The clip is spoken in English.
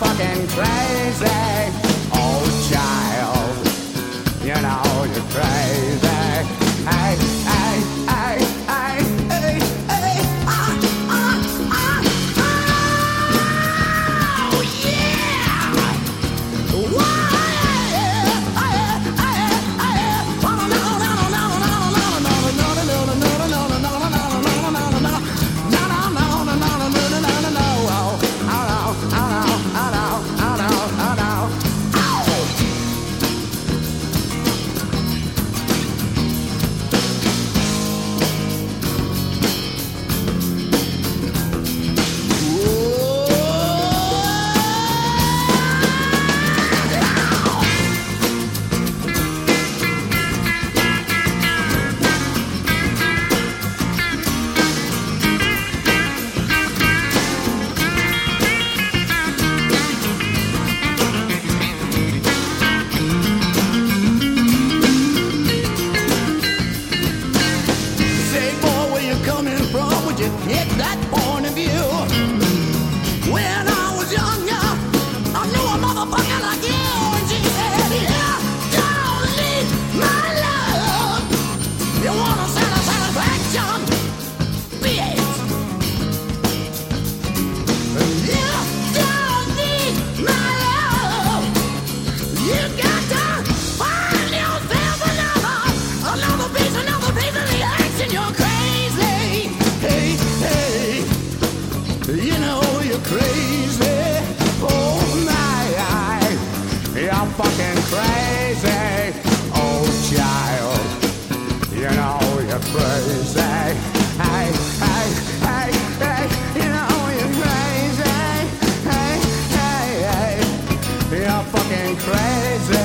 fucking crazy. Oh, child, you know you're crazy. Hey, hey, hey, hey, hey, hey, oh, yeah! Hit that point of view. When I was younger, I knew a motherfucker like you, and she said, "Yeah, don't need my love. You want a satisfaction, bitch. Yeah, don't need my love. You got to find yourself another piece of the action. You're crazy." Hey, hey, you know you're crazy. Oh my, you're fucking crazy. Oh child, you know you're crazy. Hey, hey, hey, hey, you know you're crazy. Hey, hey, hey, you're fucking crazy.